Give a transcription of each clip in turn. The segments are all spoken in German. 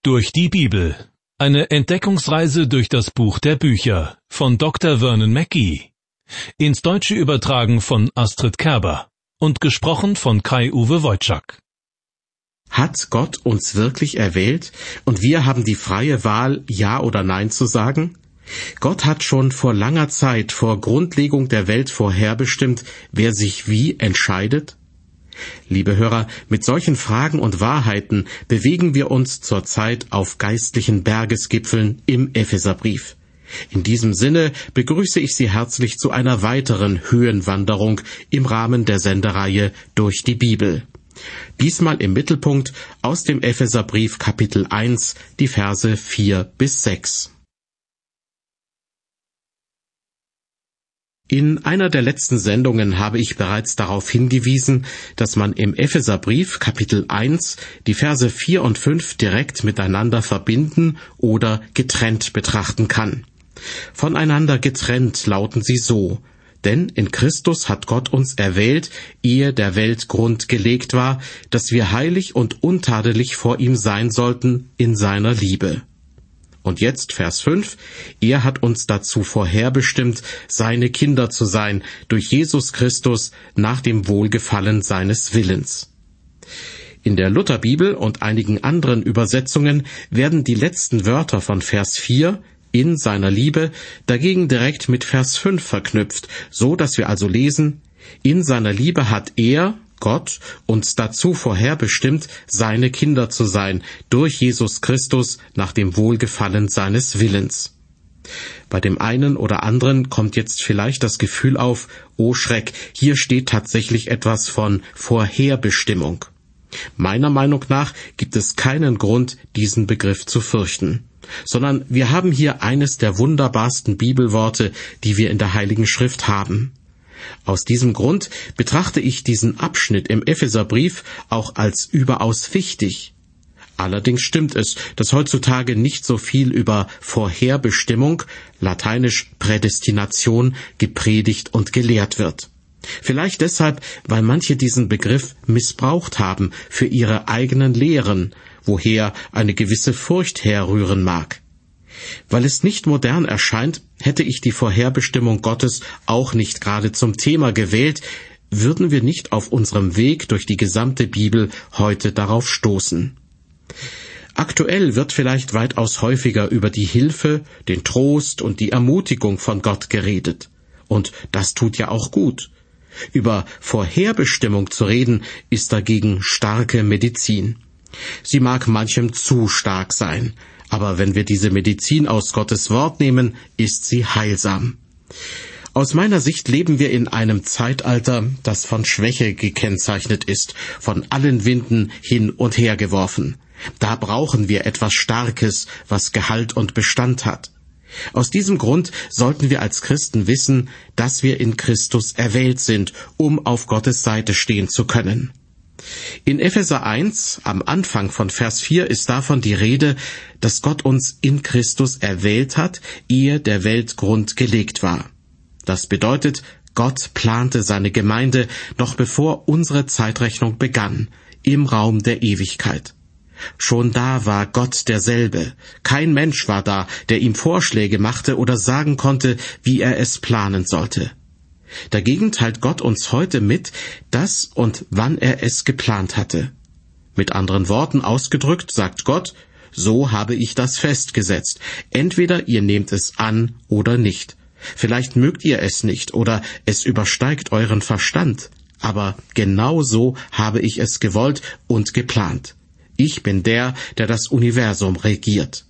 Durch die Bibel. Eine Entdeckungsreise durch das Buch der Bücher von Dr. Vernon Mackey. Ins Deutsche übertragen von Astrid Kerber und gesprochen von Kai-Uwe Wojczak. Hat Gott uns wirklich erwählt und wir haben die freie Wahl, Ja oder Nein zu sagen? Gott hat schon vor langer Zeit, vor Grundlegung der Welt vorherbestimmt, wer sich wie entscheidet? Liebe Hörer, mit solchen Fragen und Wahrheiten bewegen wir uns zurzeit auf geistlichen Bergesgipfeln im Epheserbrief. In diesem Sinne begrüße ich Sie herzlich zu einer weiteren Höhenwanderung im Rahmen der Sendereihe Durch die Bibel. Diesmal im Mittelpunkt aus dem Epheserbrief Kapitel 1, die Verse 4 bis 6. In einer der letzten Sendungen habe ich bereits darauf hingewiesen, dass man im Epheserbrief Kapitel 1 die Verse 4 und 5 direkt miteinander verbinden oder getrennt betrachten kann. Voneinander getrennt lauten sie so: Denn in Christus hat Gott uns erwählt, ehe der Welt Grund gelegt war, dass wir heilig und untadelig vor ihm sein sollten in seiner Liebe. Und jetzt Vers 5, er hat uns dazu vorherbestimmt, seine Kinder zu sein, durch Jesus Christus nach dem Wohlgefallen seines Willens. In der Lutherbibel und einigen anderen Übersetzungen werden die letzten Wörter von Vers 4, in seiner Liebe, dagegen direkt mit Vers 5 verknüpft, so dass wir also lesen, in seiner Liebe hat er, Gott, uns dazu vorherbestimmt, seine Kinder zu sein, durch Jesus Christus nach dem Wohlgefallen seines Willens. Bei dem einen oder anderen kommt jetzt vielleicht das Gefühl auf, oh Schreck, hier steht tatsächlich etwas von Vorherbestimmung. Meiner Meinung nach gibt es keinen Grund, diesen Begriff zu fürchten, sondern wir haben hier eines der wunderbarsten Bibelworte, die wir in der Heiligen Schrift haben. Aus diesem Grund betrachte ich diesen Abschnitt im Epheserbrief auch als überaus wichtig. Allerdings stimmt es, dass heutzutage nicht so viel über Vorherbestimmung, lateinisch Prädestination, gepredigt und gelehrt wird. Vielleicht deshalb, weil manche diesen Begriff missbraucht haben für ihre eigenen Lehren, woher eine gewisse Furcht herrühren mag. Weil es nicht modern erscheint, hätte ich die Vorherbestimmung Gottes auch nicht gerade zum Thema gewählt, würden wir nicht auf unserem Weg durch die gesamte Bibel heute darauf stoßen. Aktuell wird vielleicht weitaus häufiger über die Hilfe, den Trost und die Ermutigung von Gott geredet. Und das tut ja auch gut. Über Vorherbestimmung zu reden, ist dagegen starke Medizin. Sie mag manchem zu stark sein, aber wenn wir diese Medizin aus Gottes Wort nehmen, ist sie heilsam. Aus meiner Sicht leben wir in einem Zeitalter, das von Schwäche gekennzeichnet ist, von allen Winden hin und her geworfen. Da brauchen wir etwas Starkes, was Gehalt und Bestand hat. Aus diesem Grund sollten wir als Christen wissen, dass wir in Christus erwählt sind, um auf Gottes Seite stehen zu können. In Epheser 1, am Anfang von Vers 4, ist davon die Rede, dass Gott uns in Christus erwählt hat, ehe der Welt Grund gelegt war. Das bedeutet, Gott plante seine Gemeinde noch bevor unsere Zeitrechnung begann, im Raum der Ewigkeit. Schon da war Gott derselbe. Kein Mensch war da, der ihm Vorschläge machte oder sagen konnte, wie er es planen sollte. Dagegen teilt Gott uns heute mit, dass und wann er es geplant hatte. Mit anderen Worten ausgedrückt sagt Gott, so habe ich das festgesetzt. Entweder ihr nehmt es an oder nicht. Vielleicht mögt ihr es nicht oder es übersteigt euren Verstand. Aber genau so habe ich es gewollt und geplant. Ich bin der das Universum regiert.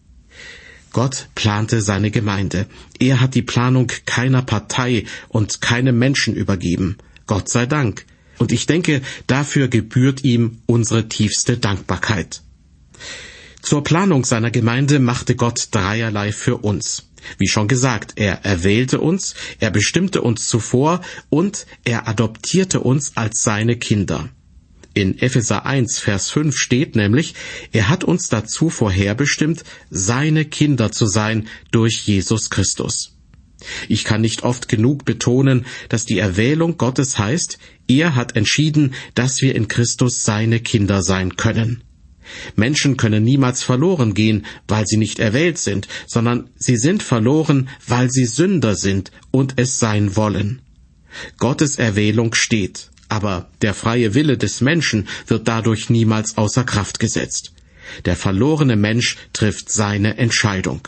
Gott plante seine Gemeinde. Er hat die Planung keiner Partei und keinem Menschen übergeben. Gott sei Dank. Und ich denke, dafür gebührt ihm unsere tiefste Dankbarkeit. Zur Planung seiner Gemeinde machte Gott dreierlei für uns. Wie schon gesagt, er erwählte uns, er bestimmte uns zuvor und er adoptierte uns als seine Kinder. In Epheser 1, Vers 5 steht nämlich, er hat uns dazu vorherbestimmt, seine Kinder zu sein durch Jesus Christus. Ich kann nicht oft genug betonen, dass die Erwählung Gottes heißt, er hat entschieden, dass wir in Christus seine Kinder sein können. Menschen können niemals verloren gehen, weil sie nicht erwählt sind, sondern sie sind verloren, weil sie Sünder sind und es sein wollen. Gottes Erwählung steht, aber der freie Wille des Menschen wird dadurch niemals außer Kraft gesetzt. Der verlorene Mensch trifft seine Entscheidung.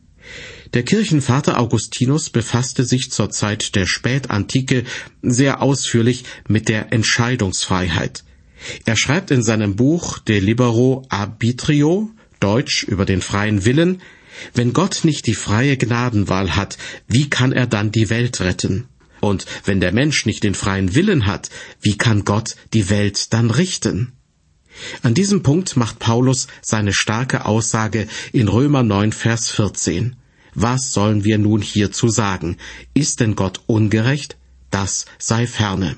Der Kirchenvater Augustinus befasste sich zur Zeit der Spätantike sehr ausführlich mit der Entscheidungsfreiheit. Er schreibt in seinem Buch De Libero Arbitrio, Deutsch über den freien Willen: Wenn Gott nicht die freie Gnadenwahl hat, wie kann er dann die Welt retten? Und wenn der Mensch nicht den freien Willen hat, wie kann Gott die Welt dann richten? An diesem Punkt macht Paulus seine starke Aussage in Römer 9, Vers 14. Was sollen wir nun hierzu sagen? Ist denn Gott ungerecht? Das sei ferne.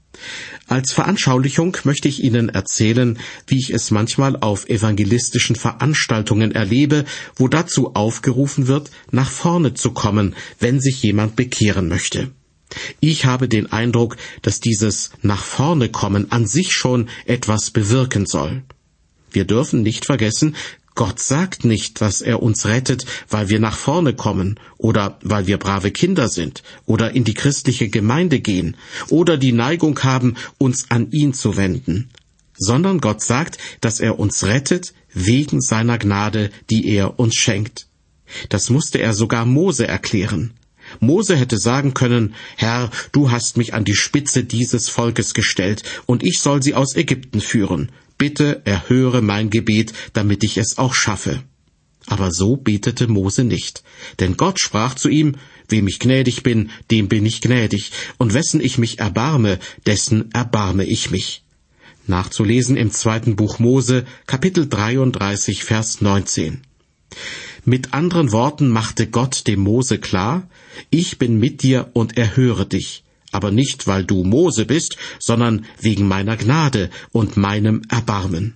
Als Veranschaulichung möchte ich Ihnen erzählen, wie ich es manchmal auf evangelistischen Veranstaltungen erlebe, wo dazu aufgerufen wird, nach vorne zu kommen, wenn sich jemand bekehren möchte. Ich habe den Eindruck, dass dieses nach vorne kommen an sich schon etwas bewirken soll. Wir dürfen nicht vergessen, Gott sagt nicht, dass er uns rettet, weil wir nach vorne kommen oder weil wir brave Kinder sind oder in die christliche Gemeinde gehen oder die Neigung haben, uns an ihn zu wenden, sondern Gott sagt, dass er uns rettet wegen seiner Gnade, die er uns schenkt. Das musste er sogar Mose erklären. Mose hätte sagen können: Herr, du hast mich an die Spitze dieses Volkes gestellt, und ich soll sie aus Ägypten führen. Bitte erhöre mein Gebet, damit ich es auch schaffe. Aber so betete Mose nicht, denn Gott sprach zu ihm: Wem ich gnädig bin, dem bin ich gnädig, und wessen ich mich erbarme, dessen erbarme ich mich. Nachzulesen im 2. Buch Mose, Kapitel 33, Vers 19. Mit anderen Worten machte Gott dem Mose klar: Ich bin mit dir und erhöre dich, aber nicht, weil du Mose bist, sondern wegen meiner Gnade und meinem Erbarmen.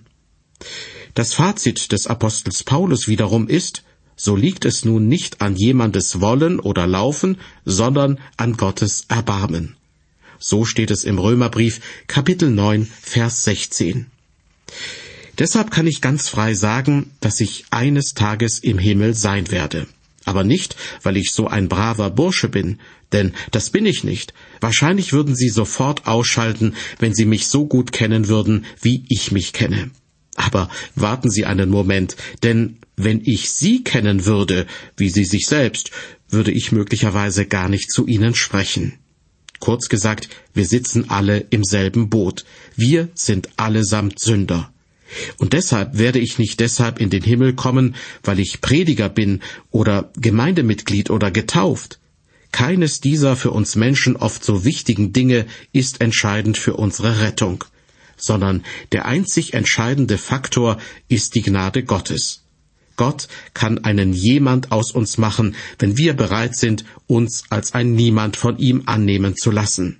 Das Fazit des Apostels Paulus wiederum ist: So liegt es nun nicht an jemandes Wollen oder Laufen, sondern an Gottes Erbarmen. So steht es im Römerbrief, Kapitel 9, Vers 16. Deshalb kann ich ganz frei sagen, dass ich eines Tages im Himmel sein werde. Aber nicht, weil ich so ein braver Bursche bin, denn das bin ich nicht. Wahrscheinlich würden Sie sofort ausschalten, wenn Sie mich so gut kennen würden, wie ich mich kenne. Aber warten Sie einen Moment, denn wenn ich Sie kennen würde, wie Sie sich selbst, würde ich möglicherweise gar nicht zu Ihnen sprechen. Kurz gesagt, wir sitzen alle im selben Boot. Wir sind allesamt Sünder. Und deshalb werde ich nicht deshalb in den Himmel kommen, weil ich Prediger bin oder Gemeindemitglied oder getauft. Keines dieser für uns Menschen oft so wichtigen Dinge ist entscheidend für unsere Rettung, sondern der einzig entscheidende Faktor ist die Gnade Gottes. Gott kann einen Jemand aus uns machen, wenn wir bereit sind, uns als ein Niemand von ihm annehmen zu lassen.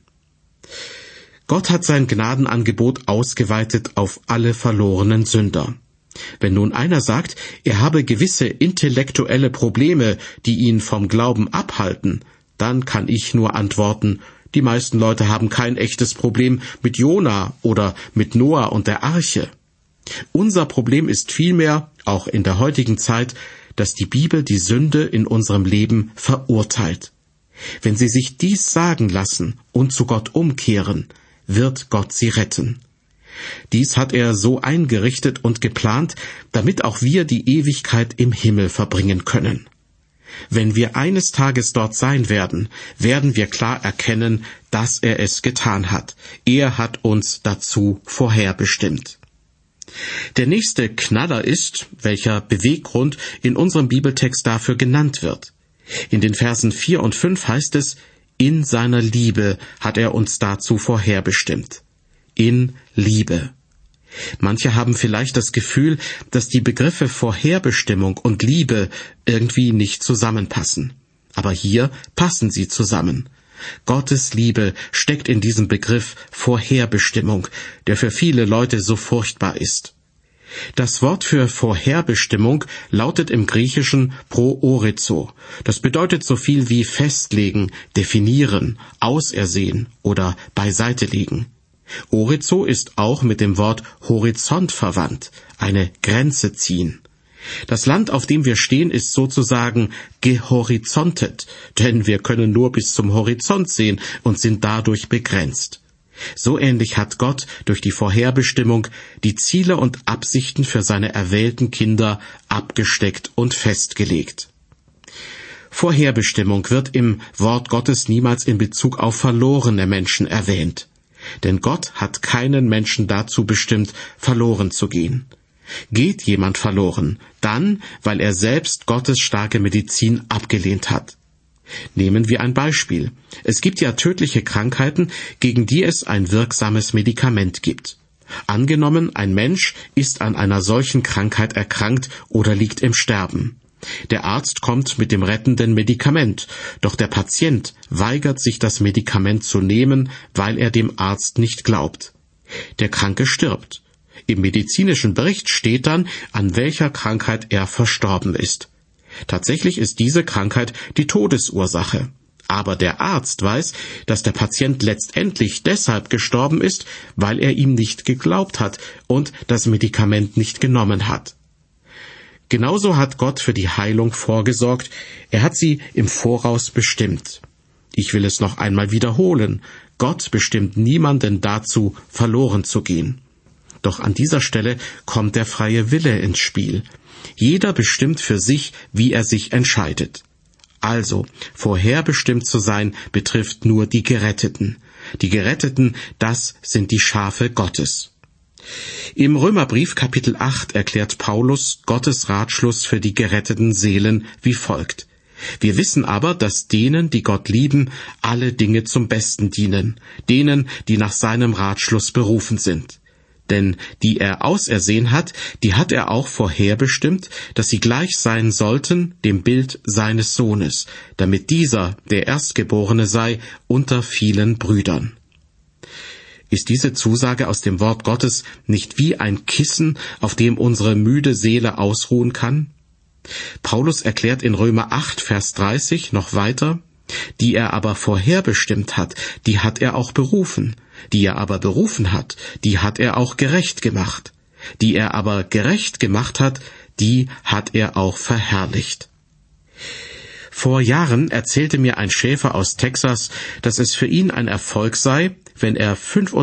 Gott hat sein Gnadenangebot ausgeweitet auf alle verlorenen Sünder. Wenn nun einer sagt, er habe gewisse intellektuelle Probleme, die ihn vom Glauben abhalten, dann kann ich nur antworten: Die meisten Leute haben kein echtes Problem mit Jona oder mit Noah und der Arche. Unser Problem ist vielmehr, auch in der heutigen Zeit, dass die Bibel die Sünde in unserem Leben verurteilt. Wenn Sie sich dies sagen lassen und zu Gott umkehren, wird Gott sie retten. Dies hat er so eingerichtet und geplant, damit auch wir die Ewigkeit im Himmel verbringen können. Wenn wir eines Tages dort sein werden, werden wir klar erkennen, dass er es getan hat. Er hat uns dazu vorherbestimmt. Der nächste Knaller ist, welcher Beweggrund in unserem Bibeltext dafür genannt wird. In den Versen 4 und 5 heißt es: In seiner Liebe hat er uns dazu vorherbestimmt. In Liebe. Manche haben vielleicht das Gefühl, dass die Begriffe Vorherbestimmung und Liebe irgendwie nicht zusammenpassen. Aber hier passen sie zusammen. Gottes Liebe steckt in diesem Begriff Vorherbestimmung, der für viele Leute so furchtbar ist. Das Wort für Vorherbestimmung lautet im Griechischen proorizo. Das bedeutet so viel wie festlegen, definieren, ausersehen oder beiseite legen. Orizo ist auch mit dem Wort Horizont verwandt, eine Grenze ziehen. Das Land, auf dem wir stehen, ist sozusagen gehorizontet, denn wir können nur bis zum Horizont sehen und sind dadurch begrenzt. So ähnlich hat Gott durch die Vorherbestimmung die Ziele und Absichten für seine erwählten Kinder abgesteckt und festgelegt. Vorherbestimmung wird im Wort Gottes niemals in Bezug auf verlorene Menschen erwähnt. Denn Gott hat keinen Menschen dazu bestimmt, verloren zu gehen. Geht jemand verloren, dann, weil er selbst Gottes starke Medizin abgelehnt hat. Nehmen wir ein Beispiel. Es gibt ja tödliche Krankheiten, gegen die es ein wirksames Medikament gibt. Angenommen, ein Mensch ist an einer solchen Krankheit erkrankt oder liegt im Sterben. Der Arzt kommt mit dem rettenden Medikament, doch der Patient weigert sich, das Medikament zu nehmen, weil er dem Arzt nicht glaubt. Der Kranke stirbt. Im medizinischen Bericht steht dann, an welcher Krankheit er verstorben ist. Tatsächlich ist diese Krankheit die Todesursache. Aber der Arzt weiß, dass der Patient letztendlich deshalb gestorben ist, weil er ihm nicht geglaubt hat und das Medikament nicht genommen hat. Genauso hat Gott für die Heilung vorgesorgt. Er hat sie im Voraus bestimmt. Ich will es noch einmal wiederholen. Gott bestimmt niemanden dazu, verloren zu gehen. Doch an dieser Stelle kommt der freie Wille ins Spiel. Jeder bestimmt für sich, wie er sich entscheidet. Also, vorherbestimmt zu sein, betrifft nur die Geretteten. Die Geretteten, das sind die Schafe Gottes. Im Römerbrief Kapitel 8 erklärt Paulus Gottes Ratschluss für die geretteten Seelen wie folgt. Wir wissen aber, dass denen, die Gott lieben, alle Dinge zum Besten dienen, denen, die nach seinem Ratschluss berufen sind. Denn die er ausersehen hat, die hat er auch vorherbestimmt, dass sie gleich sein sollten dem Bild seines Sohnes, damit dieser, der Erstgeborene sei, unter vielen Brüdern. Ist diese Zusage aus dem Wort Gottes nicht wie ein Kissen, auf dem unsere müde Seele ausruhen kann? Paulus erklärt in Römer 8, Vers 30 noch weiter, die er aber vorherbestimmt hat, die hat er auch berufen. Die er aber berufen hat, die hat er auch gerecht gemacht. Die er aber gerecht gemacht hat, die hat er auch verherrlicht. Vor Jahren erzählte mir ein Schäfer aus Texas, dass es für ihn ein Erfolg sei, wenn er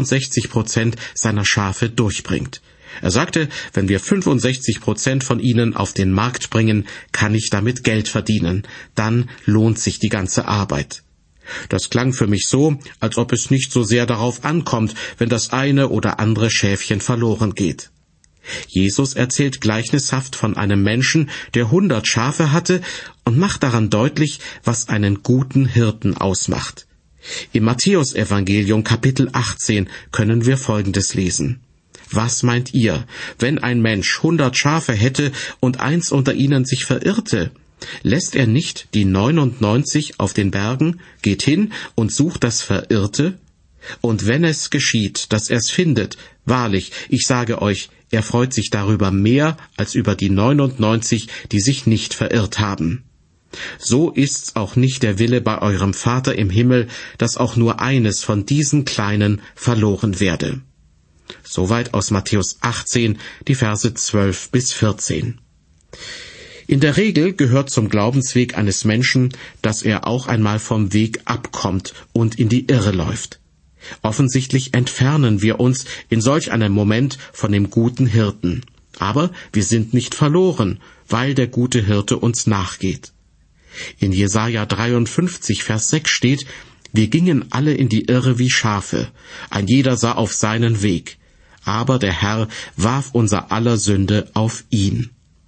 65% seiner Schafe durchbringt. Er sagte, wenn wir 65% von ihnen auf den Markt bringen, kann ich damit Geld verdienen. Dann lohnt sich die ganze Arbeit. Das klang für mich so, als ob es nicht so sehr darauf ankommt, wenn das eine oder andere Schäfchen verloren geht. Jesus erzählt gleichnishaft von einem Menschen, der 100 Schafe hatte und macht daran deutlich, was einen guten Hirten ausmacht. Im Matthäusevangelium Kapitel 18 können wir Folgendes lesen. Was meint ihr, wenn ein Mensch 100 Schafe hätte und eins unter ihnen sich verirrte? Lässt er nicht die 99 auf den Bergen, geht hin und sucht das Verirrte? Und wenn es geschieht, dass er's findet, wahrlich, ich sage euch, er freut sich darüber mehr als über die 99, die sich nicht verirrt haben. So ist's auch nicht der Wille bei eurem Vater im Himmel, dass auch nur eines von diesen Kleinen verloren werde. Soweit aus Matthäus 18, die Verse 12 bis 14. In der Regel gehört zum Glaubensweg eines Menschen, dass er auch einmal vom Weg abkommt und in die Irre läuft. Offensichtlich entfernen wir uns in solch einem Moment von dem guten Hirten. Aber wir sind nicht verloren, weil der gute Hirte uns nachgeht. In Jesaja 53, Vers 6 steht, wir gingen alle in die Irre wie Schafe, ein jeder sah auf seinen Weg. Aber der Herr warf unser aller Sünde auf ihn.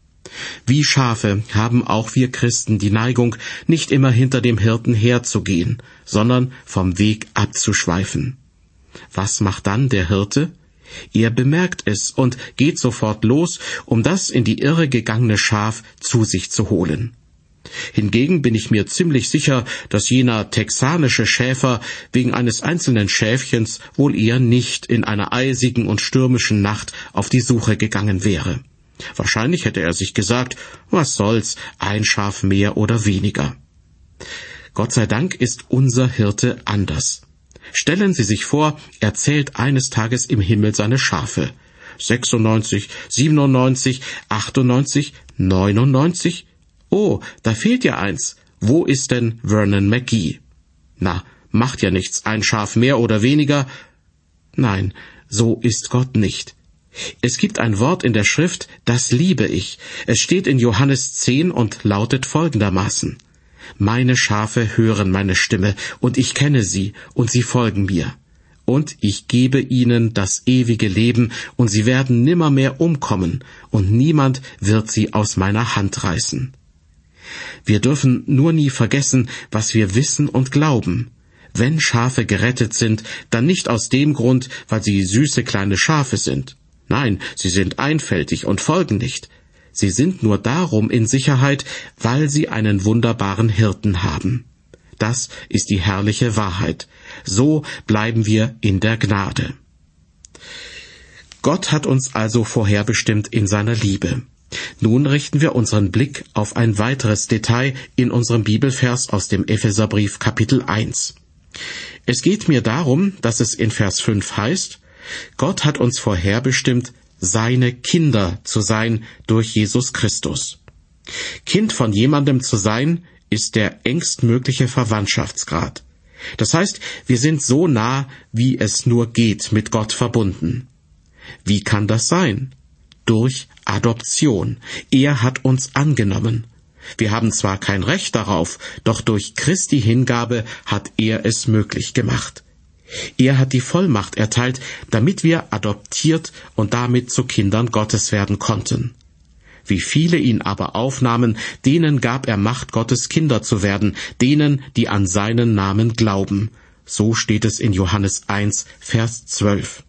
Wie Schafe haben auch wir Christen die Neigung, nicht immer hinter dem Hirten herzugehen, sondern vom Weg abzuschweifen. Was macht dann der Hirte? Er bemerkt es und geht sofort los, um das in die Irre gegangene Schaf zu sich zu holen. Hingegen bin ich mir ziemlich sicher, dass jener texanische Schäfer wegen eines einzelnen Schäfchens wohl eher nicht in einer eisigen und stürmischen Nacht auf die Suche gegangen wäre. Wahrscheinlich hätte er sich gesagt, was soll's, ein Schaf mehr oder weniger. Gott sei Dank ist unser Hirte anders. Stellen Sie sich vor, er zählt eines Tages im Himmel seine Schafe. 96, 97, 98, 99? Oh, da fehlt ja eins. Wo ist denn Vernon Mackey? Na, macht ja nichts, ein Schaf mehr oder weniger. Nein, so ist Gott nicht. Es gibt ein Wort in der Schrift, das liebe ich. Es steht in Johannes 10 und lautet folgendermaßen: Meine Schafe hören meine Stimme, und ich kenne sie, und sie folgen mir. Und ich gebe ihnen das ewige Leben, und sie werden nimmermehr umkommen, und niemand wird sie aus meiner Hand reißen. Wir dürfen nur nie vergessen, was wir wissen und glauben. Wenn Schafe gerettet sind, dann nicht aus dem Grund, weil sie süße kleine Schafe sind. Nein, sie sind einfältig und folgen nicht. Sie sind nur darum in Sicherheit, weil sie einen wunderbaren Hirten haben. Das ist die herrliche Wahrheit. So bleiben wir in der Gnade. Gott hat uns also vorherbestimmt in seiner Liebe. Nun richten wir unseren Blick auf ein weiteres Detail in unserem Bibelvers aus dem Epheserbrief Kapitel 1. Es geht mir darum, dass es in Vers 5 heißt: Gott hat uns vorherbestimmt, seine Kinder zu sein durch Jesus Christus. Kind von jemandem zu sein, ist der engstmögliche Verwandtschaftsgrad. Das heißt, wir sind so nah, wie es nur geht, mit Gott verbunden. Wie kann das sein? Durch Adoption. Er hat uns angenommen. Wir haben zwar kein Recht darauf, doch durch Christi Hingabe hat er es möglich gemacht. Er hat die Vollmacht erteilt, damit wir adoptiert und damit zu Kindern Gottes werden konnten. Wie viele ihn aber aufnahmen, denen gab er Macht, Gottes Kinder zu werden, denen, die an seinen Namen glauben. So steht es in Johannes 1, Vers 12.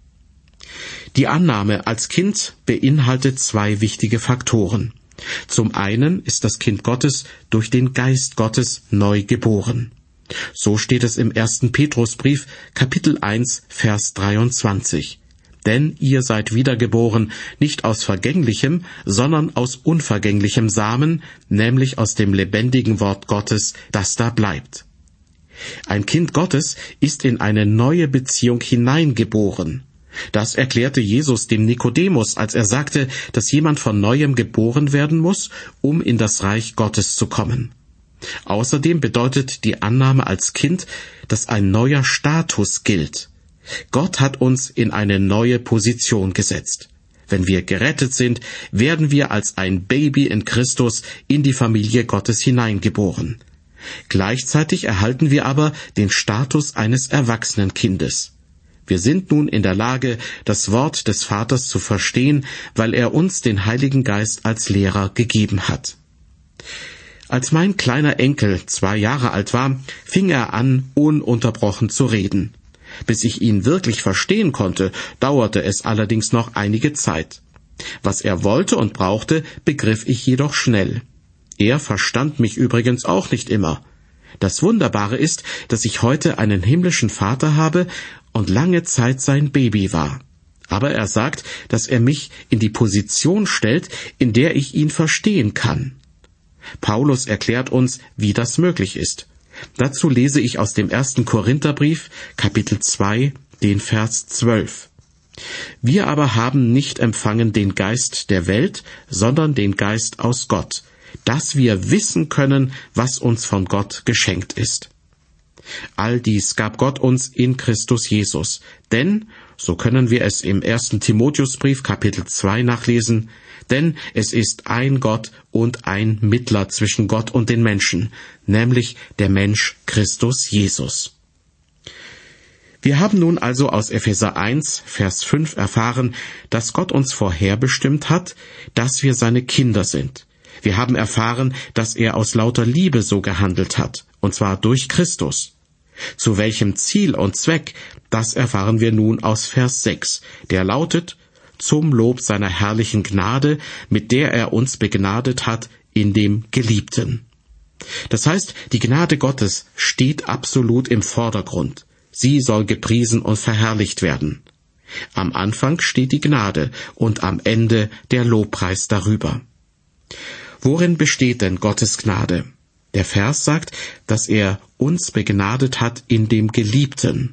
Die Annahme als Kind beinhaltet zwei wichtige Faktoren. Zum einen ist das Kind Gottes durch den Geist Gottes neu geboren. So steht es im 1. Petrusbrief, Kapitel 1, Vers 23. Denn ihr seid wiedergeboren, nicht aus vergänglichem, sondern aus unvergänglichem Samen, nämlich aus dem lebendigen Wort Gottes, das da bleibt. Ein Kind Gottes ist in eine neue Beziehung hineingeboren. Das erklärte Jesus dem Nikodemus, als er sagte, dass jemand von Neuem geboren werden muss, um in das Reich Gottes zu kommen. Außerdem bedeutet die Annahme als Kind, dass ein neuer Status gilt. Gott hat uns in eine neue Position gesetzt. Wenn wir gerettet sind, werden wir als ein Baby in Christus in die Familie Gottes hineingeboren. Gleichzeitig erhalten wir aber den Status eines erwachsenen Kindes. Wir sind nun in der Lage, das Wort des Vaters zu verstehen, weil er uns den Heiligen Geist als Lehrer gegeben hat. Als mein kleiner Enkel 2 Jahre alt war, fing er an, ununterbrochen zu reden. Bis ich ihn wirklich verstehen konnte, dauerte es allerdings noch einige Zeit. Was er wollte und brauchte, begriff ich jedoch schnell. Er verstand mich übrigens auch nicht immer. Das Wunderbare ist, dass ich heute einen himmlischen Vater habe und lange Zeit sein Baby war. Aber er sagt, dass er mich in die Position stellt, in der ich ihn verstehen kann. Paulus erklärt uns, wie das möglich ist. Dazu lese ich aus dem 1. Korintherbrief, Kapitel 2, den Vers 12. Wir aber haben nicht empfangen den Geist der Welt, sondern den Geist aus Gott, dass wir wissen können, was uns von Gott geschenkt ist. All dies gab Gott uns in Christus Jesus. Denn, so können wir es im 1. Timotheusbrief Kapitel 2 nachlesen, denn es ist ein Gott und ein Mittler zwischen Gott und den Menschen, nämlich der Mensch Christus Jesus. Wir haben nun also aus Epheser 1, Vers 5 erfahren, dass Gott uns vorherbestimmt hat, dass wir seine Kinder sind. Wir haben erfahren, dass er aus lauter Liebe so gehandelt hat, und zwar durch Christus. Zu welchem Ziel und Zweck, das erfahren wir nun aus Vers 6, der lautet: zum Lob seiner herrlichen Gnade, mit der er uns begnadet hat in dem Geliebten. Das heißt, die Gnade Gottes steht absolut im Vordergrund. Sie soll gepriesen und verherrlicht werden. Am Anfang steht die Gnade und am Ende der Lobpreis darüber. Worin besteht denn Gottes Gnade? Der Vers sagt, dass er uns begnadet hat in dem Geliebten.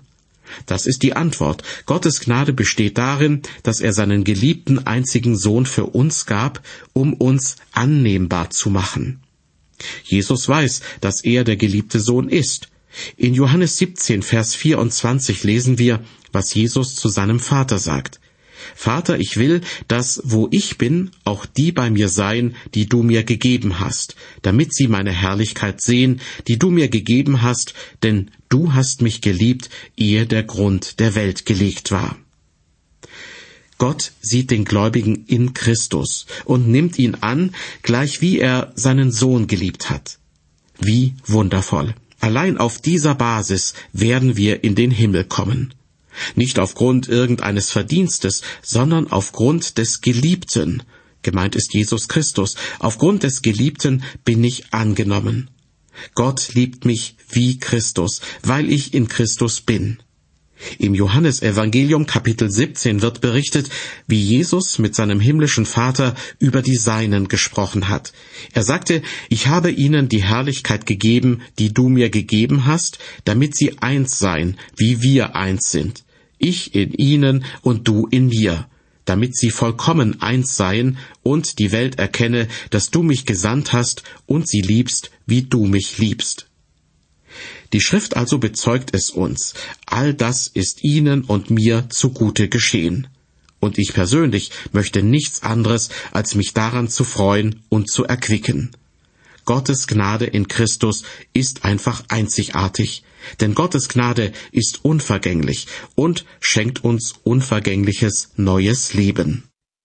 Das ist die Antwort. Gottes Gnade besteht darin, dass er seinen geliebten einzigen Sohn für uns gab, um uns annehmbar zu machen. Jesus weiß, dass er der geliebte Sohn ist. In Johannes 17, Vers 24 lesen wir, was Jesus zu seinem Vater sagt. Vater, ich will, dass, wo ich bin, auch die bei mir seien, die du mir gegeben hast, damit sie meine Herrlichkeit sehen, die du mir gegeben hast, denn du hast mich geliebt, ehe der Grund der Welt gelegt war. Gott sieht den Gläubigen in Christus und nimmt ihn an, gleich wie er seinen Sohn geliebt hat. Wie wundervoll! Allein auf dieser Basis werden wir in den Himmel kommen. Nicht aufgrund irgendeines Verdienstes, sondern aufgrund des Geliebten. Gemeint ist Jesus Christus. Aufgrund des Geliebten bin ich angenommen. Gott liebt mich wie Christus, weil ich in Christus bin. Im Johannesevangelium Kapitel 17 wird berichtet, wie Jesus mit seinem himmlischen Vater über die Seinen gesprochen hat. Er sagte, ich habe ihnen die Herrlichkeit gegeben, die du mir gegeben hast, damit sie eins seien, wie wir eins sind. Ich in ihnen und du in mir, damit sie vollkommen eins seien und die Welt erkenne, dass du mich gesandt hast und sie liebst, wie du mich liebst. Die Schrift also bezeugt es uns, all das ist ihnen und mir zugute geschehen. Und ich persönlich möchte nichts anderes, als mich daran zu freuen und zu erquicken. Gottes Gnade in Christus ist einfach einzigartig, denn Gottes Gnade ist unvergänglich und schenkt uns unvergängliches neues Leben.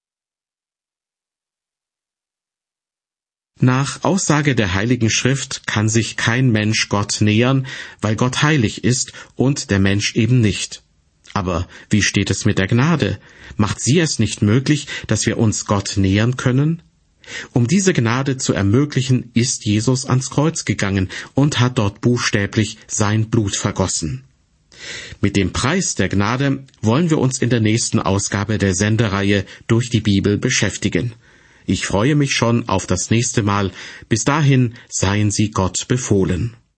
Nach Aussage der Heiligen Schrift kann sich kein Mensch Gott nähern, weil Gott heilig ist und der Mensch eben nicht. Aber wie steht es mit der Gnade? Macht sie es nicht möglich, dass wir uns Gott nähern können? Um diese Gnade zu ermöglichen, ist Jesus ans Kreuz gegangen und hat dort buchstäblich sein Blut vergossen. Mit dem Preis der Gnade wollen wir uns in der nächsten Ausgabe der Sendereihe Durch die Bibel beschäftigen. Ich freue mich schon auf das nächste Mal. Bis dahin seien Sie Gott befohlen.